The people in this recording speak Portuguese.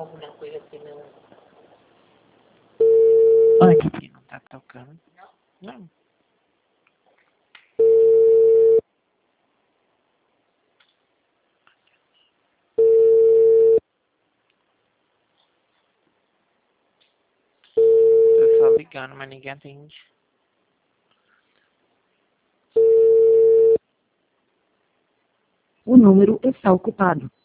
alguma coisa que não... Aqui não tá tocando. Não. Tô só ligando, mas ninguém atende. O número está ocupado.